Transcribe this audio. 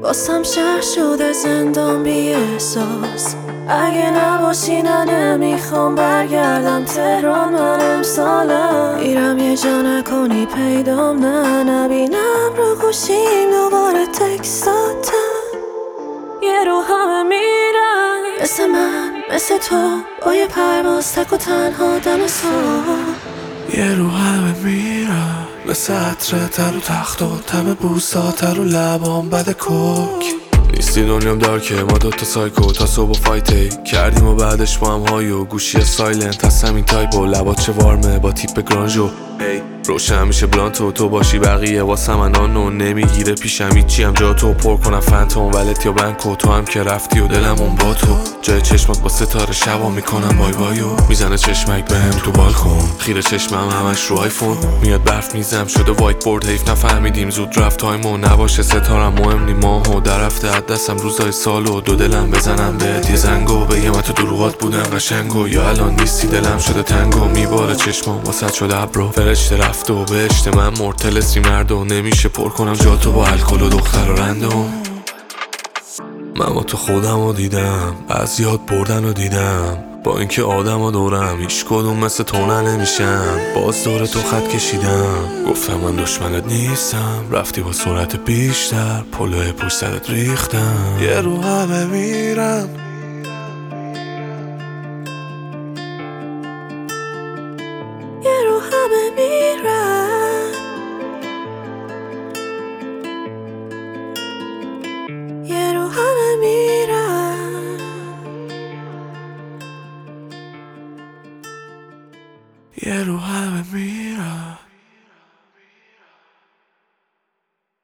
واسم شهر شده زندان بی احساس. اگه نباشی نه نمیخوام برگردم تهران. من امسالم میرم یه جا نکنی پیدام نه نبینم رو گوشیم دوباره تکستاتم. یه رو همه میرن مثل من مثل تو با یه پرواز تک و تنها دم سال. یه رو همه میرن مثل عطره تر و تخت و تم بوساتر و لبام بد کوک. نیستی دنیام دارکه ما دوتا سایکو تا صبح فایتی کردیم و بعدش با هم های و گوشی سایلنت هست همین تایپ و لبات چه وارمه با تیپ گرانجو روشن میشه بلانتو تو باشی بقیه واسه من آنو نمیگیره پیشم هیچی هم جا تو پر کنم فنتوم ولت یا بنکو تو هم که رفتی و دلم اون با تو جای چشمات با ستاره شبا میکنم بای بایو میزنه چشمک بهم تو بالکن خیره چشمم همش رو آیفون میاد برف میزم شده وایت بورد حیف نفهمیدیم زود رفت تایمو نباشه ستارم مهم نی ماهو در رفته از دستم روزای سالو دو دلم بزنم بهت یه زنگو بگم من تو دروغات بودم قشنگو یا الان نیستی دلم شده تنگو میباره چشمام واسط شده ابرو فرشته رفته و بهشت من مرتلسی مردو نمیشه پر کنم جاتو با الکل و دختر و رندوم. من با تو خودم رو دیدم از یاد بردن رو دیدم با اینکه آدم ها دورم هیچ کدوم مثل تو نمیشن باز دور تو خط کشیدم گفتم من دشمنت نیستم رفتی با سرعت بیشتر پلوی پشت سرت ریختم. یه رو همه میرم یه رو همه میرن یه رو همه میرن یه رو همه میرم